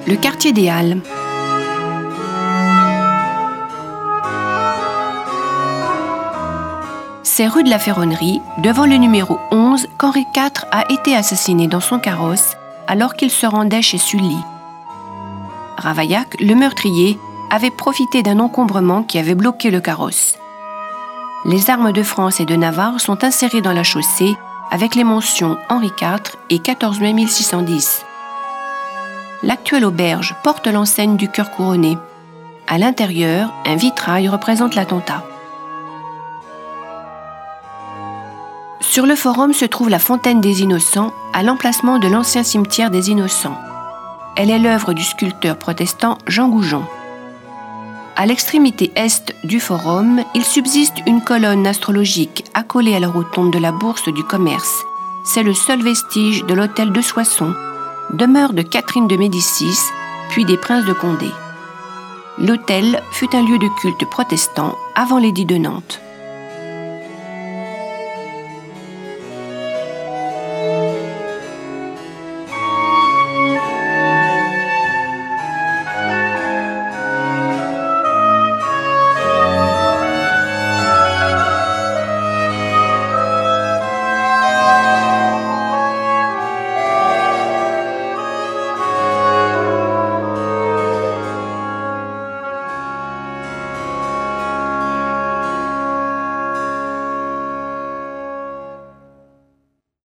Le quartier des Halles. C'est rue de la Ferronnerie, devant le numéro 11, qu'Henri IV a été assassiné dans son carrosse alors qu'il se rendait chez Sully. Ravaillac, le meurtrier, avait profité d'un encombrement qui avait bloqué le carrosse. Les armes de France et de Navarre sont insérées dans la chaussée avec les mentions Henri IV et 14 mai 1610. L'actuelle auberge porte l'enseigne du cœur couronné. À l'intérieur, un vitrail représente l'attentat. Sur le forum se trouve la fontaine des Innocents, à l'emplacement de l'ancien cimetière des Innocents. Elle est l'œuvre du sculpteur protestant Jean Goujon. À l'extrémité est du forum, il subsiste une colonne astrologique accolée à la rotonde de la Bourse du Commerce. C'est le seul vestige de l'hôtel de Soissons, demeure de Catherine de Médicis, puis des princes de Condé. L'hôtel fut un lieu de culte protestant avant l'édit de Nantes.